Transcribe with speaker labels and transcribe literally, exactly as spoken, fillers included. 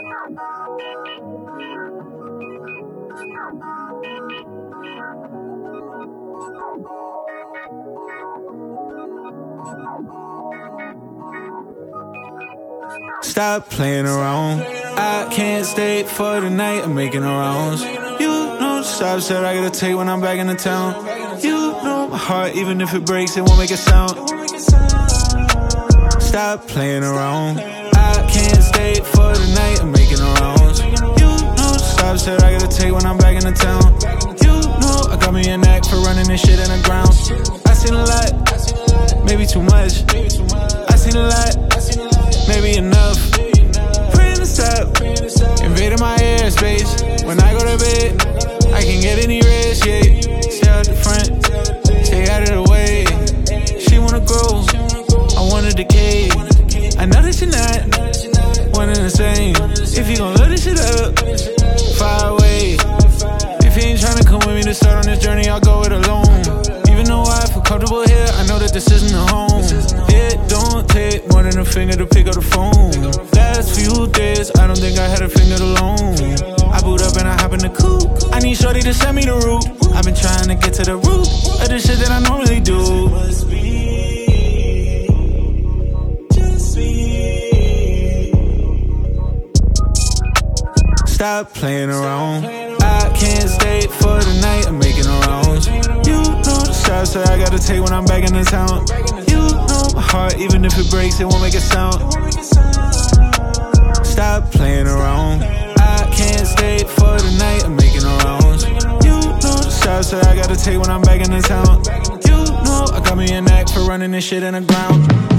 Speaker 1: Stop playing around. I can't stay for the night. I'm making the rounds. You know the stops that I gotta take when I'm back in the town. You know my heart, even if it breaks, it won't make a sound. Stop playing around. I can't stay for the night. I'm making the rounds. You know the stops that I gotta take when I'm back in the town. You know I got me a knack for running this shit in the ground. I seen a lot, maybe too much. I seen a lot, maybe enough. Praying to stop, invading my airspace. When I go to bed, I can get any rest, yeah. Stay out the front, stay out of the way. She wanna grow, I wanna decay. I know that you're not one and the same. If you gon' load this shit up, far away. If you ain't tryna come with me to start on this journey, I'll go it alone. Even though I feel comfortable here, I know that this isn't a home. It don't take more than a finger to pick up the phone. Last few days, I don't think I had a finger alone. I boot up and I hop in the coupe. I need shorty to send me the route. I've been trying to get to the root of the shit that I normally do. Stop playing around. I can't stay for the night. I'm making the rounds. You know the shots that I gotta take when I'm back in the town. You know my heart, even if it breaks, it won't make a sound. Stop playing around. I can't stay for the night. I'm making the rounds. You know the shots that I gotta take when I'm back in the town. You know I got me a knack for running this shit in the ground.